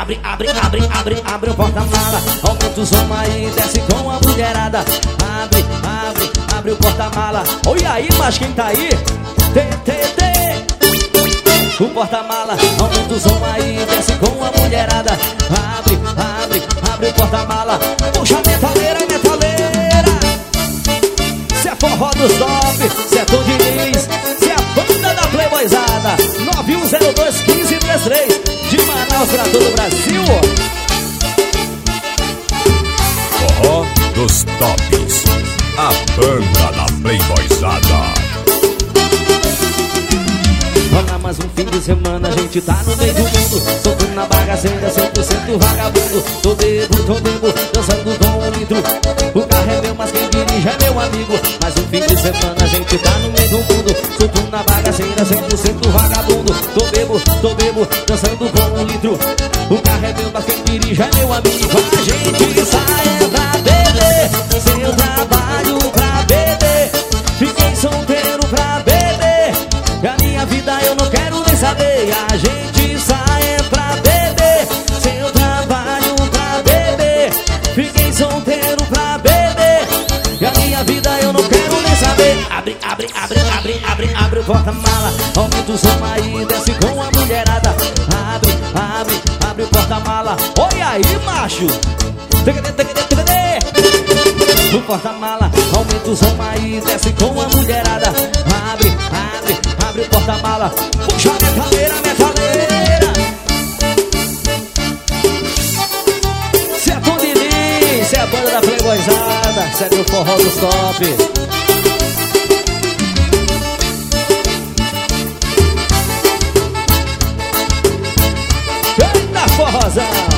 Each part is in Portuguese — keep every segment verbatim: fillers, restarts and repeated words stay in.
abre, abre, abre, abre, abre o porta-mala. Aumenta o som aí, desce com a mulherada. Abre, abre, abre o porta-mala. Oi aí, mas quem tá aí? Tê, tê, tê. O porta-mala, aumenta o som aí, desce com a mulherada. Abre, abre, abre o porta-mala. Puxa a metaleira, metaleira. Se é forró dos top, se é Tom Diniz, se é a banda da Playboyzada. Nove um zero dois, um cinco três três. De Manaus pra todo o Brasil. Forró dos tops, a banda da Playboyzada. Olha, mais um fim de semana, a gente tá no meio do mundo. Soltando na bagaceira, cem por cento vagabundo. Tô bebo, tô bebo, dançando com um litro. O carro é meu, mas quem dirige é meu amigo. Mais um fim de semana, a gente tá no meio do mundo. Soltando na bagaceira, cem por cento vagabundo. Tô bebo, tô bebo, dançando com um litro. O carro é meu, mas quem dirige é meu amigo. A gente sai pra beber, sem trabalho pra beber. Fiquei solteiro pra beber, e a minha vida eu não quero nem saber. A gente sai pra beber, sem o trabalho pra beber. Fiquei solteiro pra beber, e a minha vida eu não quero nem saber. Abre, abre, abre, abre, abre, abre o porta-mala. Aumenta o som aí, desce com a mulherada. Abre, abre, abre o porta-mala. Oi aí, macho. O porta-mala, aumenta o som aí, desce com a mulherada. Abre, abre, abre o porta-mala. Puxa a metaleira, metaleira. Se é Tom Diniz, se é a banda da Playboyzada, segue o forró dos top. Eita forrozão.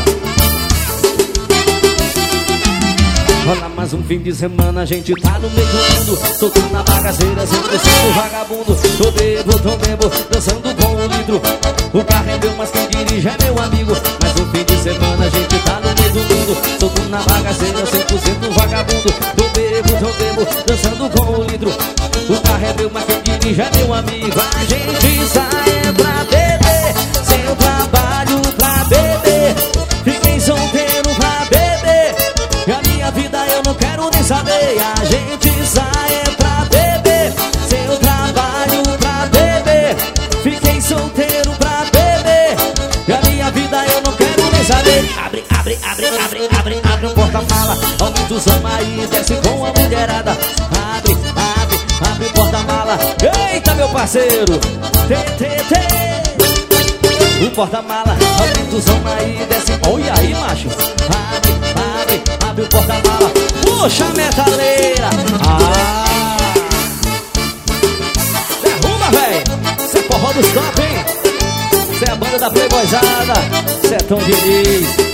Olha, mais um fim de semana, a gente tá no meio do mundo. Soltando na bagaceira, sempre sendo vagabundo. Tô bebo, tô bebo, dançando com um litro. O carro é meu, mas quem dirige é meu amigo. Mais um fim de semana, a gente tá no meio do mundo. Soltando na bagaceira, cem por cento vagabundo. Tô bebo, tô bebo, dançando com um litro. O carro é meu, mas quem dirige é meu amigo. A gente sai pra beber, sem o trabalho pra beber. Fiquei solteiro pra beber, e a minha vida eu não quero nem saber. A gente sai pra beber, sem o trabalho pra beber. Fiquei solteiro pra beber, e a minha vida eu não quero nem saber. Abre, abre, abre, abre, abre, abre o porta-mala. Aumenta o som aí, desce com a mulherada. Abre, abre, abre o porta-mala. Eita, meu parceiro. Tê, tê, tê. O porta-mala, aumenta o som aí, desce. Olha aí, macho. Abre, abre, abre o porta-mala. Puxa a metaleira. Ah, derruba, véi. Cê é forró dos top, hein? Cê é a banda da Playboyzada. Cê é Tom Diniz.